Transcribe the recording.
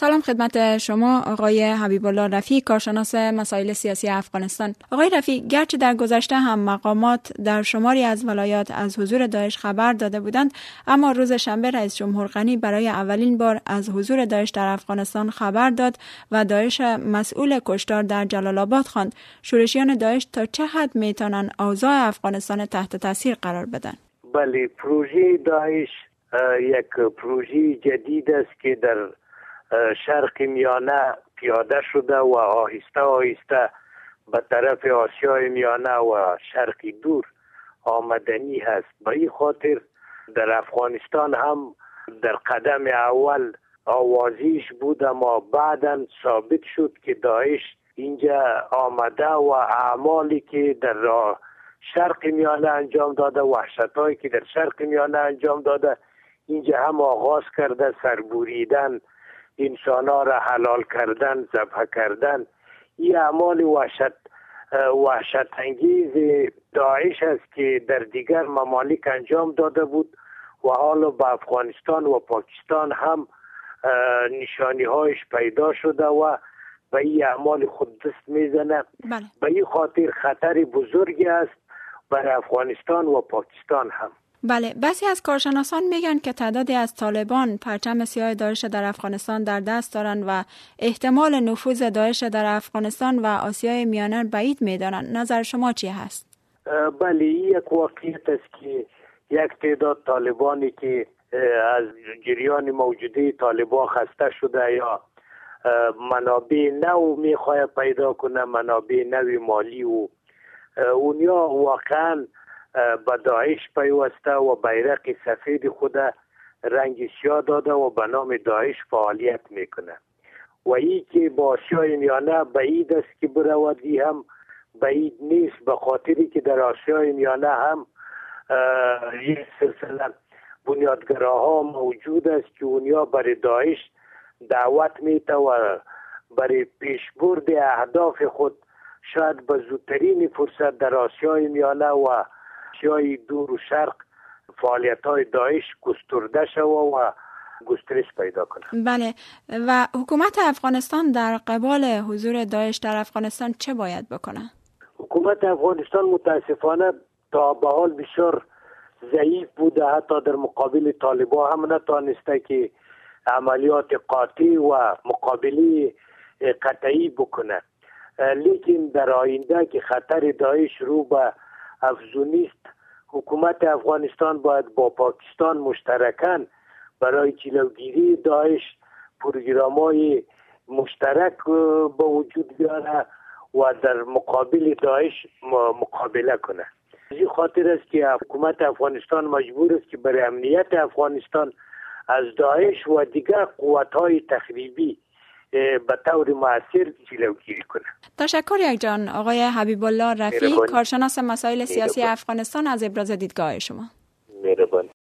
سلام خدمت شما آقای حبیب الله رفیع، کارشناس مسائل سیاسی افغانستان. آقای رفیع، گرچه در گذشته هم مقامات در شماری از ولایات از حضور داعش خبر داده بودند، اما روز شنبه رئیس جمهور غنی برای اولین بار از حضور داعش در افغانستان خبر داد و داعش مسئول کشتار در جلال آباد خواند. شورشیان داعش تا چه حد میتونن اوضاع افغانستان تحت تاثیر قرار بدن؟ بله، پروژه داعش یک پروژه جدید است که در شرق میانه پیاده شده و آهسته آهسته به طرف آسیای میانه و شرق دور آمدنی هست. به این خاطر در افغانستان هم در قدم اول آوازیش بود، اما بعداً ثابت شد که داعش اینجا آمده و اعمالی که در شرق میانه انجام داده، وحشت‌هایی که در شرق میانه انجام داده اینجا هم آغاز کرده. سربریدن، انسان‌ها را حلال کردن، ذبح کردن، این اعمال وحشت انگیز داعش است که در دیگر ممالک انجام داده بود و حالا به افغانستان و پاکستان هم نشانی هایش پیدا شده و به این اعمال خود دست میزنه. به این خاطر خطر بزرگی است برای افغانستان و پاکستان هم. بله، بسی از کارشناسان میگن که تعدادی از طالبان پرچم سیاه داعش در افغانستان در دست دارن و احتمال نفوذ داعش در افغانستان و آسیای میانه بعید میدانن. نظر شما چی هست؟ بله، یک واقعیت است که یک تعداد طالبانی که از جریان موجوده طالبان خسته شده یا منابع نو میخواه پیدا کنه، منابع نوی مالی و اونیا واقعا به داعش پیوسته و بیرق سفید خود رنگ سیاه داده و به نام داعش فعالیت میکنه و این که با آسیای میانه بعید است که برودی هم بعید نیست، به خاطری که در آسیای میانه هم یک سلسله بنیادگراها موجود است که اونیا برای داعش دعوت میده و برای پیشبرد اهداف خود شاید به زودترین فرصت در آسیای میانه و آسیای دور و شرق فعالیت‌های داعش گسترده شود و گسترش پیدا کنه. بله، و حکومت افغانستان در قبال حضور داعش در افغانستان چه باید بکنه؟ حکومت افغانستان متاسفانه تا به حال بسیار ضعیف بوده، حتی در مقابل طالبان هم نتوانسته که عملیات قاطع و مقابله قطعی بکنه. لیکن در آینده که خطر داعش رو به افزونی است، حکومت افغانستان باید با پاکستان مشترکاً برای جلوگیری داعش پروگرام‌های مشترک به وجود بیاره و در مقابل داعش مقابله کنه. این خاطر است که حکومت افغانستان مجبور است که برای امنیت افغانستان از داعش و دیگر قوت‌های تخریبی به طور مؤثر جلوگیری کنه. تشکر یک جان آقای حبیب الله رفیع، کارشناس مسائل سیاسی افغانستان، از ابراز دیدگاه شما.